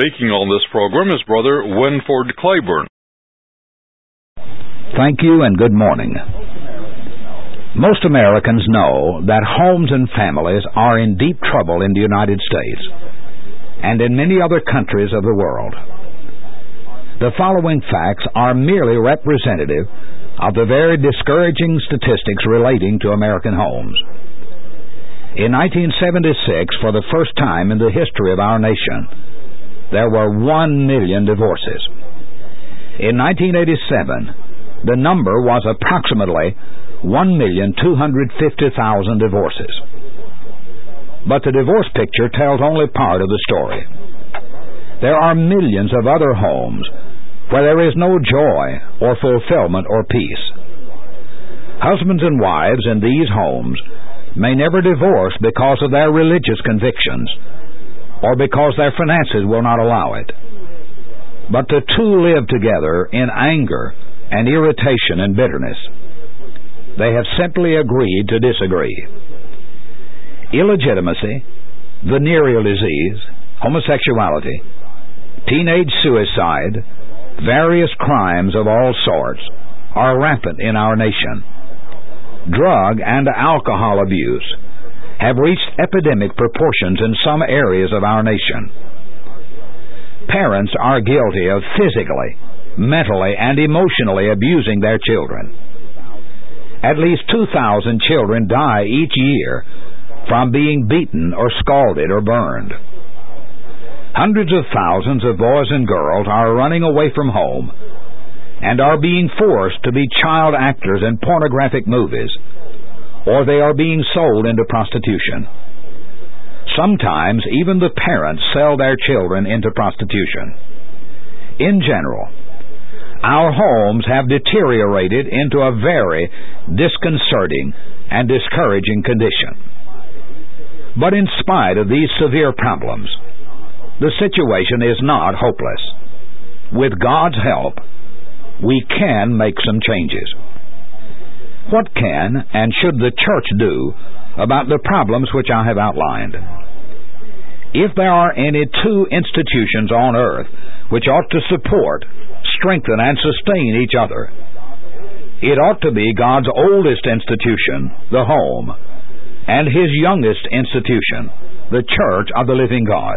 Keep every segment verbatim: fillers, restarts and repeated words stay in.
Speaking on this program is Brother Winford Claiborne. Thank you and good morning. Most Americans know that homes and families are in deep trouble in the United States and in many other countries of the world. The following facts are merely representative of the very discouraging statistics relating to American homes. In nineteen seventy-six, for the first time in the history of our nation, there were one million divorces. In nineteen eighty-seven, the number was approximately one million two hundred fifty thousand divorces. But the divorce picture tells only part of the story. There are millions of other homes where there is no joy or fulfillment or peace. Husbands and wives in these homes may never divorce because of their religious convictions or because their finances will not allow it. But the two live together in anger and irritation and bitterness. They have simply agreed to disagree. Illegitimacy, venereal disease, homosexuality, teenage suicide, various crimes of all sorts are rampant in our nation. Drug and alcohol abuse have reached epidemic proportions in some areas of our nation. Parents are guilty of physically, mentally, and emotionally abusing their children. At least two thousand children die each year from being beaten or scalded or burned. Hundreds of thousands of boys and girls are running away from home and are being forced to be child actors in pornographic movies, or they are being sold into prostitution. Sometimes even the parents sell their children into prostitution. In general, our homes have deteriorated into a very disconcerting and discouraging condition. But in spite of these severe problems, the situation is not hopeless. With God's help, we can make some changes. What can and should the church do about the problems which I have outlined? If there are any two institutions on earth which ought to support, strengthen, and sustain each other, it ought to be God's oldest institution, the home, and His youngest institution, the church of the living God.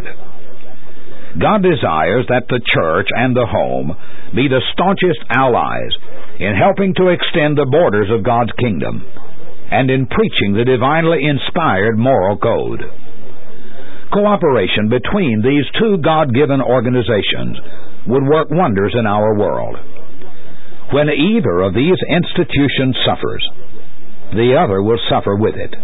God desires that the church and the home be the staunchest allies in helping to extend the borders of God's kingdom and in preaching the divinely inspired moral code. Cooperation between these two God-given organizations would work wonders in our world. When either of these institutions suffers, the other will suffer with it.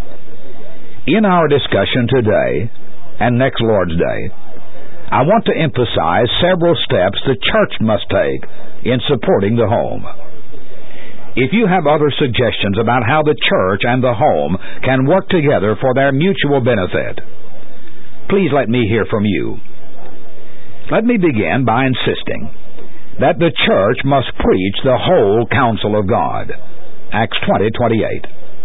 In our discussion today and next Lord's Day, I want to emphasize several steps the church must take in supporting the home. If you have other suggestions about how the church and the home can work together for their mutual benefit, please let me hear from you. Let me begin by insisting that the church must preach the whole counsel of God. Acts twenty twenty-eight.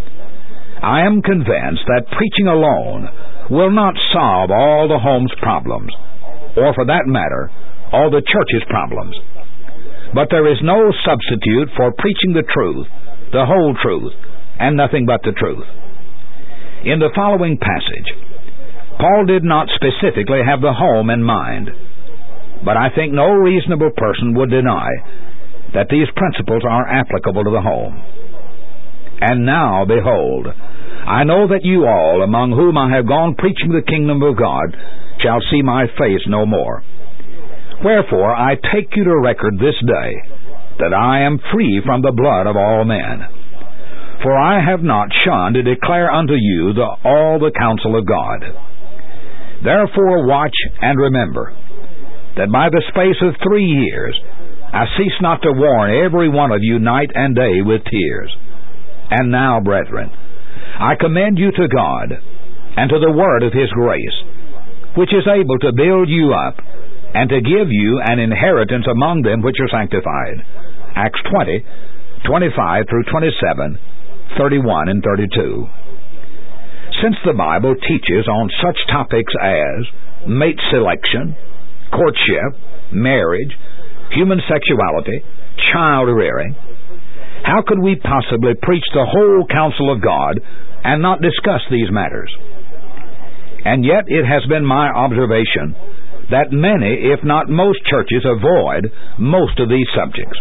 I am convinced that preaching alone will not solve all the home's problems, or for that matter, all the church's problems. But there is no substitute for preaching the truth, the whole truth, and nothing but the truth. In the following passage, Paul did not specifically have the home in mind, but I think no reasonable person would deny that these principles are applicable to the home. And now, behold, I know that you all, among whom I have gone preaching the kingdom of God, shall see my face no more. Wherefore I take you to record this day that I am free from the blood of all men. For I have not shunned to declare unto you the, all the counsel of God. Therefore watch and remember that by the space of three years I cease not to warn every one of you night and day with tears. And now, brethren, I commend you to God and to the word of His grace, which is able to build you up and to give you an inheritance among them which are sanctified. Acts twenty, twenty-five through twenty-seven, thirty-one and thirty-two. Since the Bible teaches on such topics as mate selection, courtship, marriage, human sexuality, child rearing. How could we possibly preach the whole counsel of God and not discuss these matters? And yet it has been my observation that many, if not most churches, avoid most of these subjects.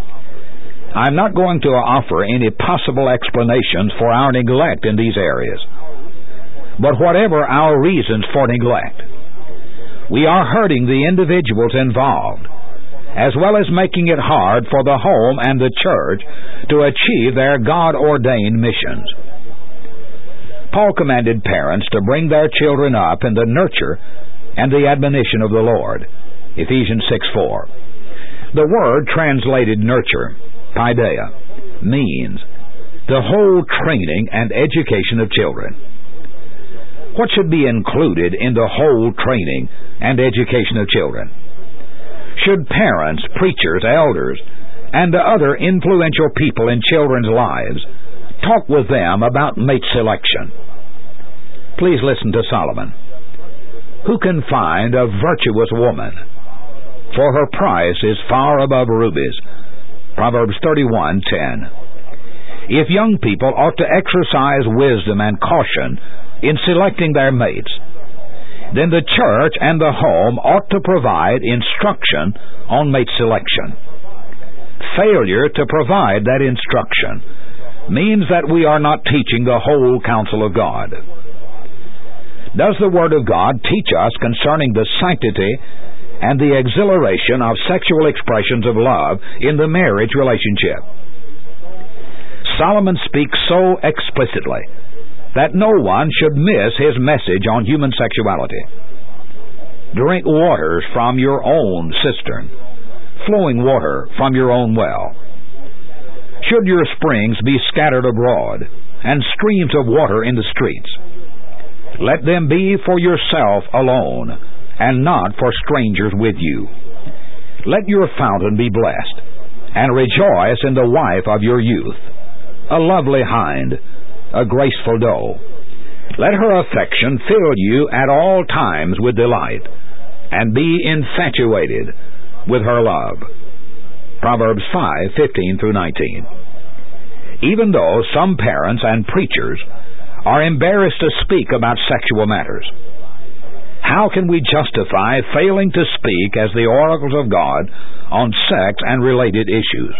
I'm not going to offer any possible explanations for our neglect in these areas. But whatever our reasons for neglect, we are hurting the individuals involved, as well as making it hard for the home and the church to achieve their God-ordained missions. Paul commanded parents to bring their children up in the nurture and the admonition of the Lord. Ephesians six four. The word translated nurture, paideia, means the whole training and education of children. What should be included in the whole training and education of children? Should parents, preachers, elders, and other influential people in children's lives talk with them about mate selection? Please listen to Solomon. Who can find a virtuous woman? For her price is far above rubies. Proverbs thirty-one ten. If young people ought to exercise wisdom and caution in selecting their mates, then the church and the home ought to provide instruction on mate selection. Failure to provide that instruction means that we are not teaching the whole counsel of God. Does the Word of God teach us concerning the sanctity and the exhilaration of sexual expressions of love in the marriage relationship? Solomon speaks so explicitly that no one should miss his message on human sexuality. Drink waters from your own cistern, flowing water from your own well. Should your springs be scattered abroad, and streams of water in the streets, let them be for yourself alone, and not for strangers with you. Let your fountain be blessed, and rejoice in the wife of your youth, a lovely hind, a graceful doe. Let her affection fill you at all times with delight, and be infatuated with her love. Proverbs five fifteen through nineteen. Even though some parents and preachers are embarrassed to speak about sexual matters, how can we justify failing to speak as the oracles of God on sex and related issues?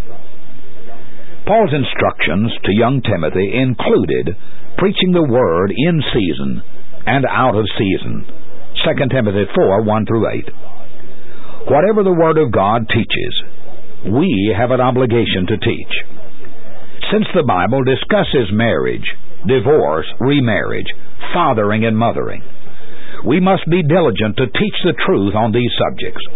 Paul's instructions to young Timothy included preaching the Word in season and out of season. Second Timothy four one through eight. Whatever the Word of God teaches, we have an obligation to teach. Since the Bible discusses marriage, divorce, remarriage, fathering and mothering, we must be diligent to teach the truth on these subjects.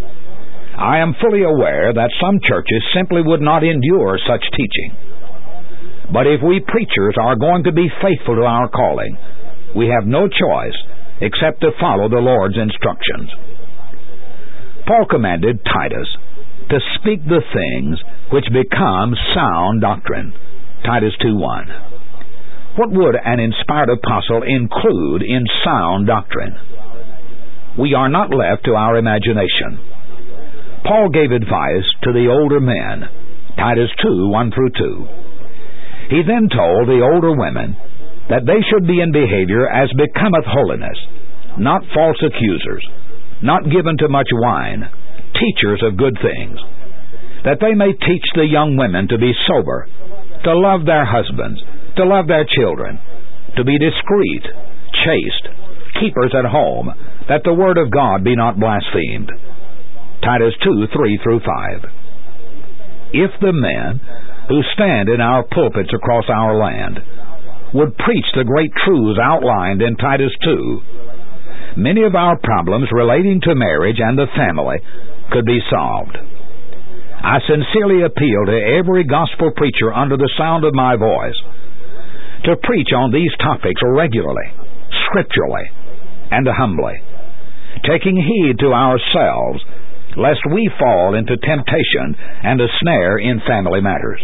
I am fully aware that some churches simply would not endure such teaching. But if we preachers are going to be faithful to our calling, we have no choice except to follow the Lord's instructions. Paul commanded Titus to speak the things which become sound doctrine. Titus two one. What would an inspired apostle include in sound doctrine? We are not left to our imagination. Paul gave advice to the older men, Titus two one through two. He then told the older women that they should be in behavior as becometh holiness, not false accusers, not given to much wine, teachers of good things, that they may teach the young women to be sober, to love their husbands, to love their children, to be discreet, chaste, keepers at home, that the word of God be not blasphemed. Titus two three through five. If the men who stand in our pulpits across our land would preach the great truths outlined in Titus two, many of our problems relating to marriage and the family could be solved. I sincerely appeal to every gospel preacher under the sound of my voice to preach on these topics regularly, scripturally, and humbly, taking heed to ourselves lest we fall into temptation and a snare in family matters.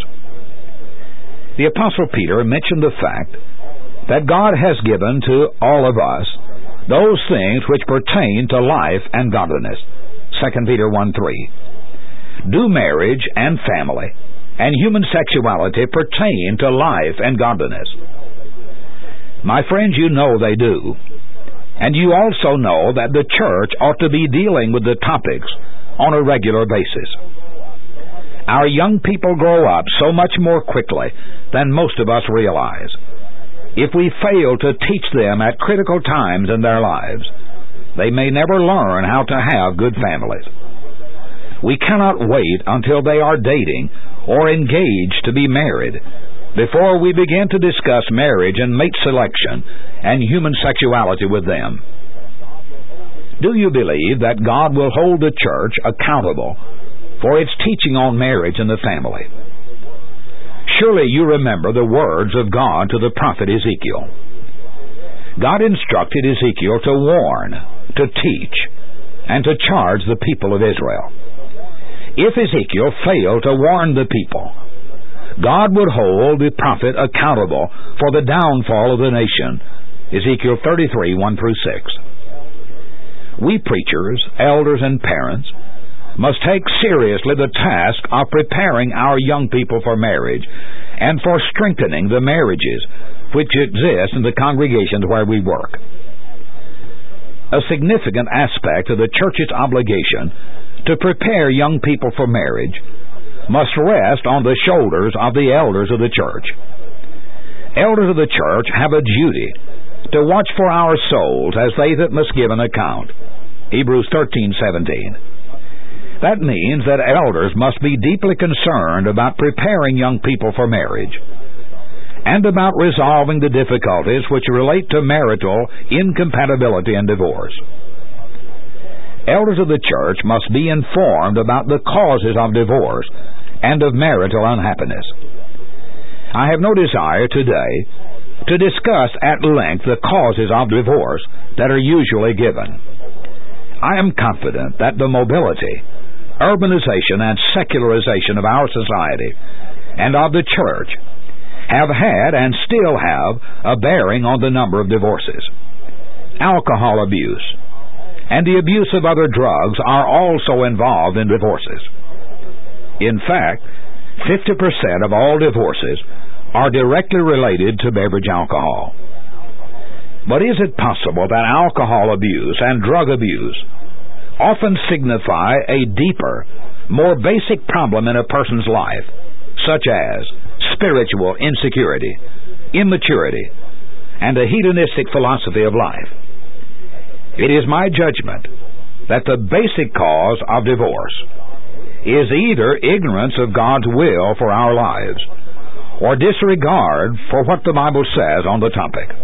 The Apostle Peter mentioned the fact that God has given to all of us those things which pertain to life and godliness. Second Peter one three. Do marriage and family and human sexuality pertain to life and godliness? My friends, you know they do. And you also know that the church ought to be dealing with the topics on a regular basis. Our young people grow up so much more quickly than most of us realize. If we fail to teach them at critical times in their lives, they may never learn how to have good families. We cannot wait until they are dating or engaged to be married before we begin to discuss marriage and mate selection and human sexuality with them. Do you believe that God will hold the church accountable for its teaching on marriage and the family? Surely you remember the words of God to the prophet Ezekiel. God instructed Ezekiel to warn, to teach, and to charge the people of Israel. If Ezekiel failed to warn the people, God would hold the prophet accountable for the downfall of the nation. Ezekiel thirty-three, one through six. We preachers, elders, and parents must take seriously the task of preparing our young people for marriage and for strengthening the marriages which exist in the congregations where we work. A significant aspect of the church's obligation to prepare young people for marriage must rest on the shoulders of the elders of the church. Elders of the church have a duty to watch for our souls as they that must give an account. Hebrews thirteen seventeen. That means that elders must be deeply concerned about preparing young people for marriage and about resolving the difficulties which relate to marital incompatibility and divorce. Elders of the church must be informed about the causes of divorce and of marital unhappiness. I have no desire today to discuss at length the causes of divorce that are usually given. I am confident that the mobility, urbanization, and secularization of our society and of the church have had and still have a bearing on the number of divorces. Alcohol abuse and the abuse of other drugs are also involved in divorces. In fact, fifty percent of all divorces are directly related to beverage alcohol. But is it possible that alcohol abuse and drug abuse often signify a deeper, more basic problem in a person's life, such as spiritual insecurity, immaturity, and a hedonistic philosophy of life? It is my judgment that the basic cause of divorce is either ignorance of God's will for our lives or disregard for what the Bible says on the topic.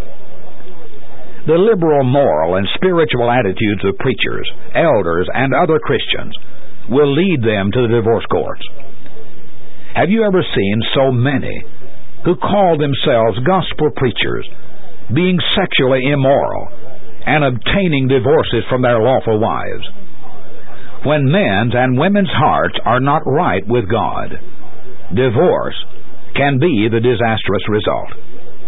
The liberal moral and spiritual attitudes of preachers, elders, and other Christians will lead them to the divorce courts. Have you ever seen so many who call themselves gospel preachers being sexually immoral and obtaining divorces from their lawful wives? When men's and women's hearts are not right with God, divorce can be the disastrous result.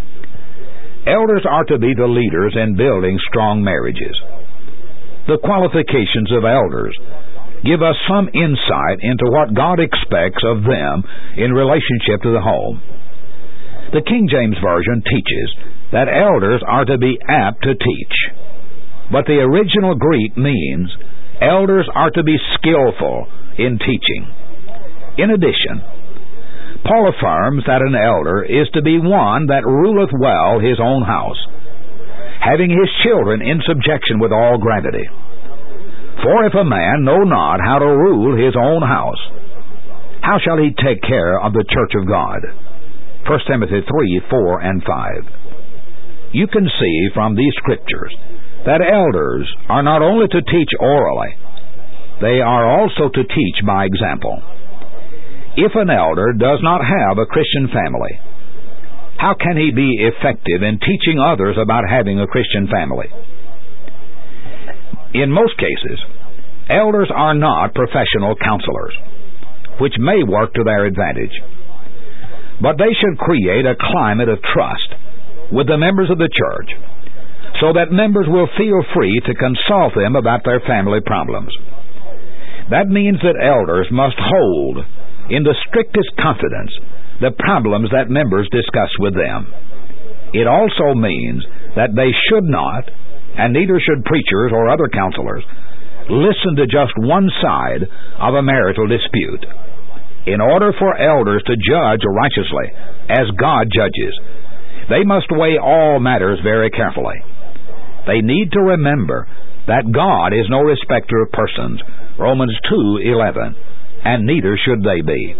Elders are to be the leaders in building strong marriages. The qualifications of elders give us some insight into what God expects of them in relationship to the home. The King James Version teaches that elders are to be apt to teach, but the original Greek means elders are to be skillful in teaching. In addition, Paul affirms that an elder is to be one that ruleth well his own house, having his children in subjection with all gravity. For if a man know not how to rule his own house, how shall he take care of the church of God? First Timothy three, four, and five. You can see from these scriptures that elders are not only to teach orally, they are also to teach by example. If an elder does not have a Christian family, how can he be effective in teaching others about having a Christian family? In most cases, elders are not professional counselors, which may work to their advantage. But they should create a climate of trust with the members of the church so that members will feel free to consult them about their family problems. That means that elders must hold in the strictest confidence the problems that members discuss with them. It also means that they should not, and neither should preachers or other counselors, listen to just one side of a marital dispute. In order for elders to judge righteously, as God judges, they must weigh all matters very carefully. They need to remember that God is no respecter of persons, Romans two eleven, and neither should they be.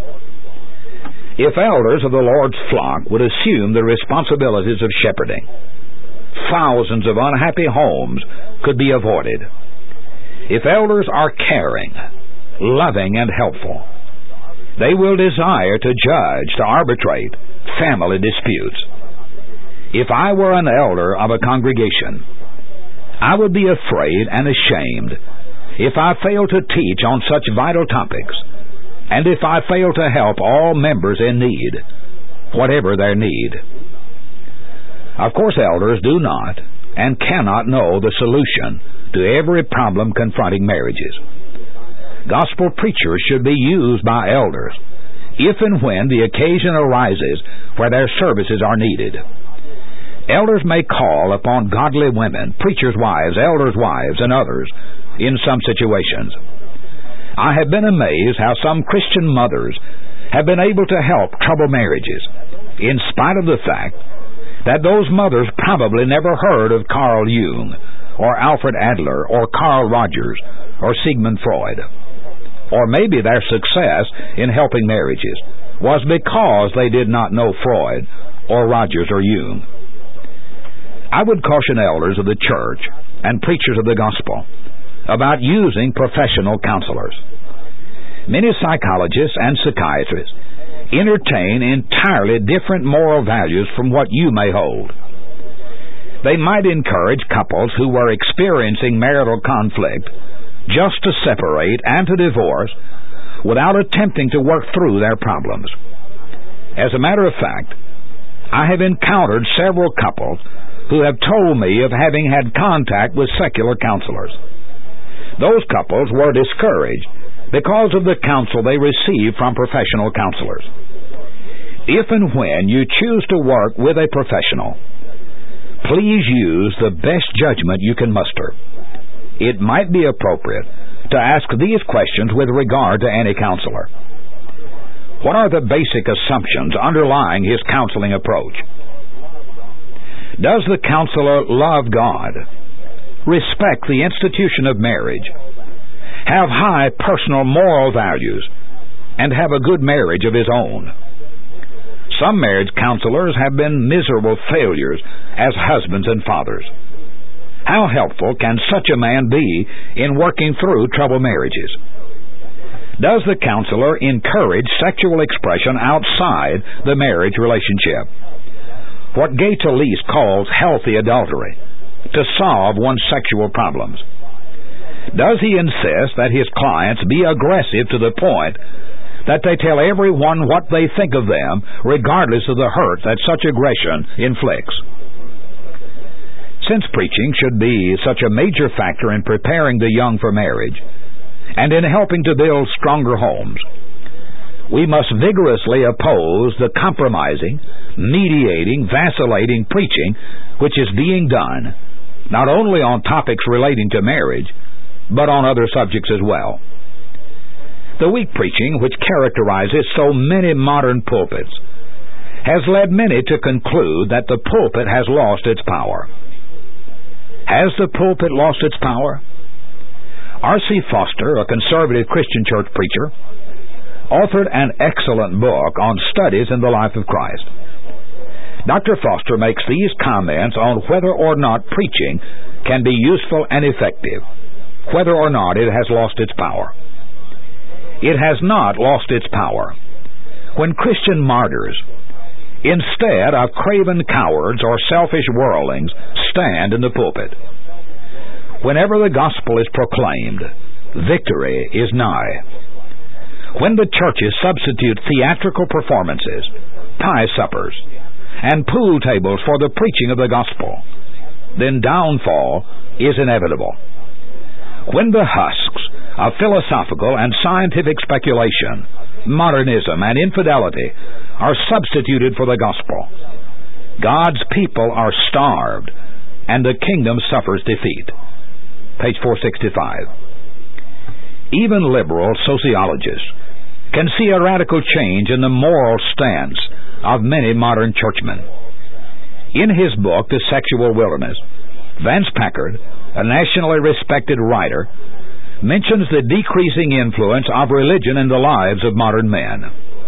If elders of the Lord's flock would assume the responsibilities of shepherding, thousands of unhappy homes could be avoided. If elders are caring, loving, and helpful, they will desire to judge, to arbitrate family disputes. If I were an elder of a congregation, I would be afraid and ashamed if I failed to teach on such vital topics, and if I failed to help all members in need, whatever their need. Of course, elders do not and cannot know the solution to every problem confronting marriages. Gospel preachers should be used by elders if and when the occasion arises where their services are needed. Elders may call upon godly women, preachers' wives, elders' wives, and others in some situations. I have been amazed how some Christian mothers have been able to help troubled marriages, in spite of the fact that those mothers probably never heard of Carl Jung, or Alfred Adler, or Carl Rogers, or Sigmund Freud. Or maybe their success in helping marriages was because they did not know Freud, or Rogers, or Jung. I would caution elders of the church and preachers of the gospel about using professional counselors. Many psychologists and psychiatrists entertain entirely different moral values from what you may hold. They might encourage couples who were experiencing marital conflict just to separate and to divorce without attempting to work through their problems. As a matter of fact, I have encountered several couples who have told me of having had contact with secular counselors. Those couples were discouraged because of the counsel they received from professional counselors. If and when you choose to work with a professional, please use the best judgment you can muster. It might be appropriate to ask these questions with regard to any counselor. What are the basic assumptions underlying his counseling approach? Does the counselor love God, respect the institution of marriage, have high personal moral values, and have a good marriage of his own? Some marriage counselors have been miserable failures as husbands and fathers. How helpful can such a man be in working through troubled marriages? Does the counselor encourage sexual expression outside the marriage relationship, what Gay Talese calls healthy adultery, to solve one's sexual problems? Does he insist that his clients be aggressive to the point that they tell everyone what they think of them, regardless of the hurt that such aggression inflicts? Since preaching should be such a major factor in preparing the young for marriage and in helping to build stronger homes, we must vigorously oppose the compromising, mediating, vacillating preaching which is being done not only on topics relating to marriage, but on other subjects as well. The weak preaching which characterizes so many modern pulpits has led many to conclude that the pulpit has lost its power. Has the pulpit lost its power? R C Foster, a conservative Christian church preacher, authored an excellent book on studies in the life of Christ. Doctor Foster makes these comments on whether or not preaching can be useful and effective, whether or not it has lost its power. It has not lost its power when Christian martyrs, instead of craven cowards or selfish worldlings, stand in the pulpit. Whenever the gospel is proclaimed, victory is nigh. When the churches substitute theatrical performances, pie suppers, and pool tables for the preaching of the gospel, then downfall is inevitable. When the husks of philosophical and scientific speculation, modernism, and infidelity are substituted for the gospel, God's people are starved, and the kingdom suffers defeat. Page four sixty-five. Even liberal sociologists can see a radical change in the moral stance of many modern churchmen. In his book, The Sexual Wilderness, Vance Packard, a nationally respected writer, mentions the decreasing influence of religion in the lives of modern men.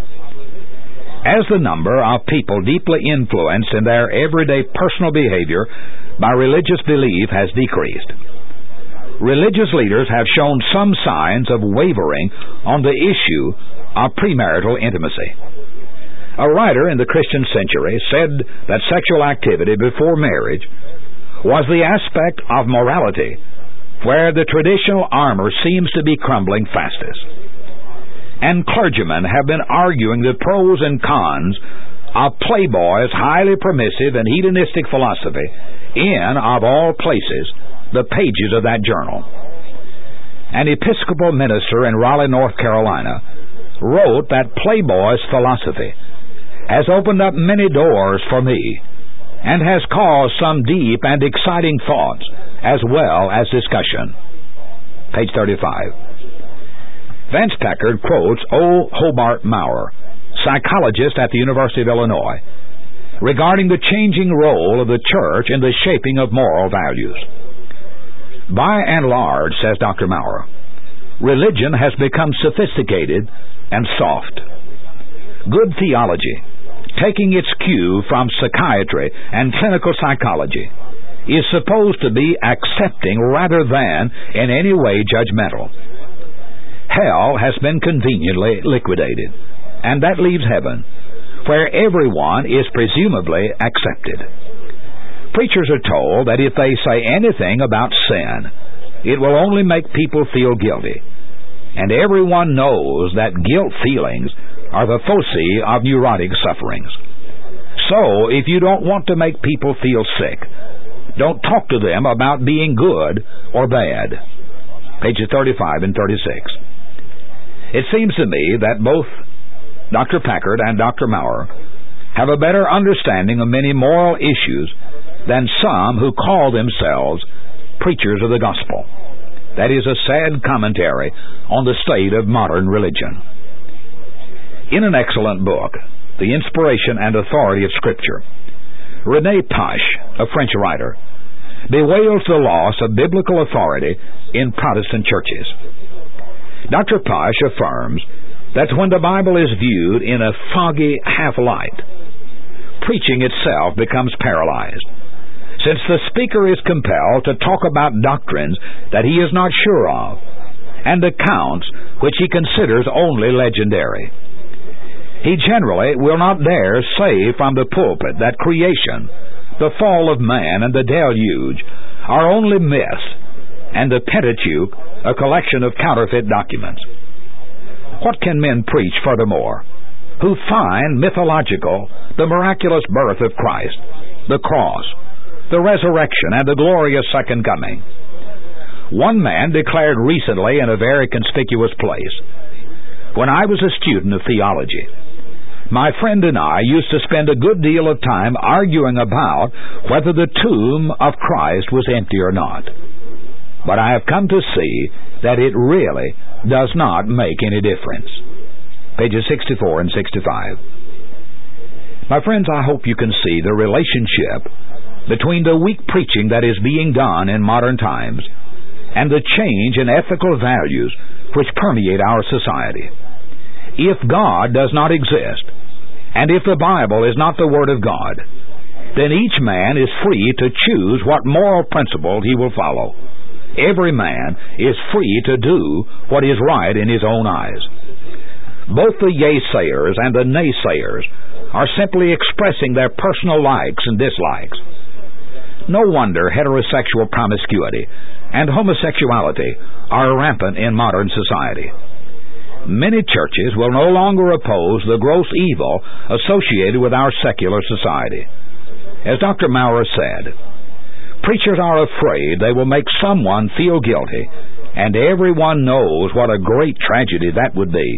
As the number of people deeply influenced in their everyday personal behavior by religious belief has decreased, religious leaders have shown some signs of wavering on the issue of premarital intimacy. A writer in the Christian Century said that sexual activity before marriage was the aspect of morality where the traditional armor seems to be crumbling fastest. And clergymen have been arguing the pros and cons of Playboy's highly permissive and hedonistic philosophy in, of all places, the pages of that journal. An Episcopal minister in Raleigh, North Carolina, wrote that Playboy's philosophy has opened up many doors for me and has caused some deep and exciting thoughts as well as discussion. Page thirty-five. Vance Packard quotes O. Hobart Maurer, psychologist at the University of Illinois, regarding the changing role of the church in the shaping of moral values. By and large, says Doctor Maurer, religion has become sophisticated and soft. Good theology, taking its cue from psychiatry and clinical psychology, is supposed to be accepting rather than in any way judgmental. Hell has been conveniently liquidated, and that leaves heaven, where everyone is presumably accepted. Preachers are told that if they say anything about sin, it will only make people feel guilty, and everyone knows that guilt feelings are the foci of neurotic sufferings. So, if you don't want to make people feel sick, don't talk to them about being good or bad. Pages thirty-five and thirty-six. It seems to me that both Doctor Packard and Doctor Maurer have a better understanding of many moral issues than some who call themselves preachers of the gospel. That is a sad commentary on the state of modern religion. In an excellent book, The Inspiration and Authority of Scripture, René Pache, a French writer, bewails the loss of biblical authority in Protestant churches. Doctor Pache affirms that when the Bible is viewed in a foggy half-light, preaching itself becomes paralyzed, since the speaker is compelled to talk about doctrines that he is not sure of, and accounts which he considers only legendary. He generally will not dare say from the pulpit that creation, the fall of man, and the deluge are only myths, and the Pentateuch a collection of counterfeit documents. What can men preach furthermore, who find mythological the miraculous birth of Christ, the cross, the resurrection, and the glorious second coming? One man declared recently in a very conspicuous place, "When I was a student of theology, my friend and I used to spend a good deal of time arguing about whether the tomb of Christ was empty or not. But I have come to see that it really does not make any difference." Pages sixty-four and sixty-five. My friends, I hope you can see the relationship between the weak preaching that is being done in modern times and the change in ethical values which permeate our society. If God does not exist, and if the Bible is not the Word of God, then each man is free to choose what moral principle he will follow. Every man is free to do what is right in his own eyes. Both the yea-sayers and the naysayers are simply expressing their personal likes and dislikes. No wonder heterosexual promiscuity and homosexuality are rampant in modern society. Many churches will no longer oppose the gross evil associated with our secular society. As Doctor Maurer said, Preachers are afraid they will make someone feel guilty, and everyone knows what a great tragedy that would be.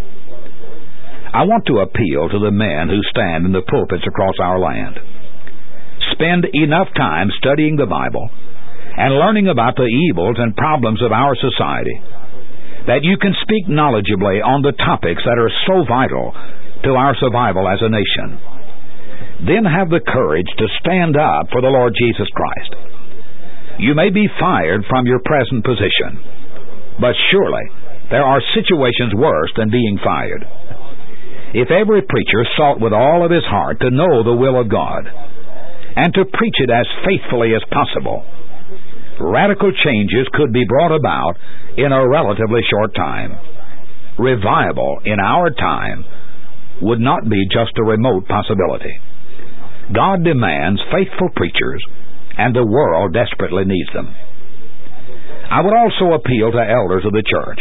I want to appeal to the men who stand in the pulpits across our land. Spend enough time studying the Bible and learning about the evils and problems of our society that you can speak knowledgeably on the topics that are so vital to our survival as a nation. Then have the courage to stand up for the Lord Jesus Christ. You may be fired from your present position, but surely there are situations worse than being fired. If every preacher sought with all of his heart to know the will of God and to preach it as faithfully as possible, radical changes could be brought about in a relatively short time. Revival in our time would not be just a remote possibility. God demands faithful preachers, and the world desperately needs them. I would also appeal to elders of the church.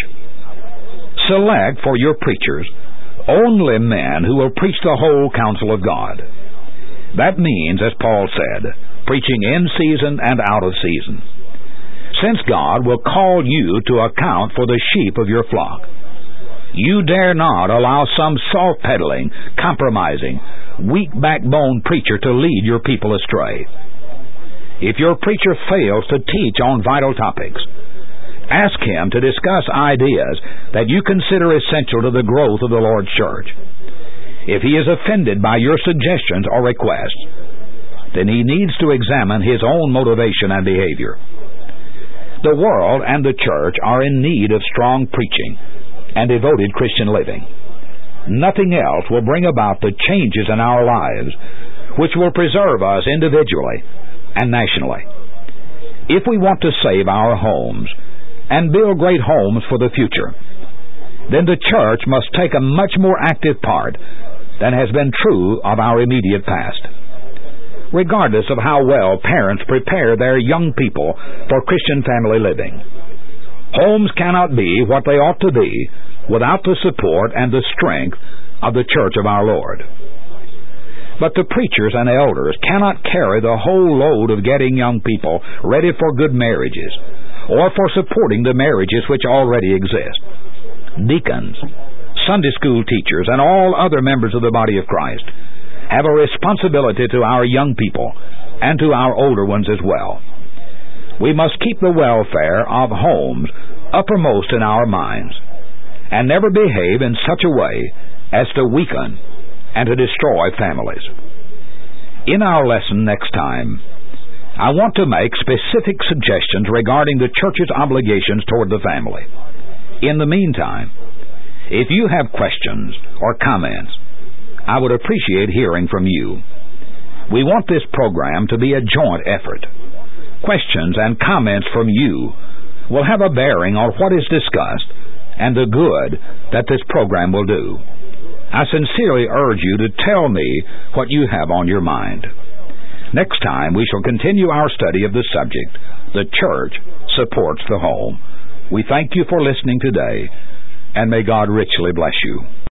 Select for your preachers only men who will preach the whole counsel of God. That means, as Paul said, preaching in season and out of season. Since God will call you to account for the sheep of your flock, you dare not allow some soft-pedaling, compromising, weak backbone preacher to lead your people astray. If your preacher fails to teach on vital topics, ask him to discuss ideas that you consider essential to the growth of the Lord's church. If he is offended by your suggestions or requests, then he needs to examine his own motivation and behavior. The world and the church are in need of strong preaching and devoted Christian living. Nothing else will bring about the changes in our lives which will preserve us individually and nationally. If we want to save our homes and build great homes for the future, then the church must take a much more active part than has been true of our immediate past. Regardless of how well parents prepare their young people for Christian family living, homes cannot be what they ought to be without the support and the strength of the church of our Lord. But the preachers and elders cannot carry the whole load of getting young people ready for good marriages or for supporting the marriages which already exist. Deacons, Sunday school teachers, and all other members of the body of Christ have a responsibility to our young people and to our older ones as well. We must keep the welfare of homes uppermost in our minds and never behave in such a way as to weaken and to destroy families. In our lesson next time, I want to make specific suggestions regarding the church's obligations toward the family. In the meantime, if you have questions or comments, I would appreciate hearing from you. We want this program to be a joint effort. Questions and comments from you will have a bearing on what is discussed and the good that this program will do. I sincerely urge you to tell me what you have on your mind. Next time, we shall continue our study of the subject, The Church Supports the Home. We thank you for listening today, and may God richly bless you.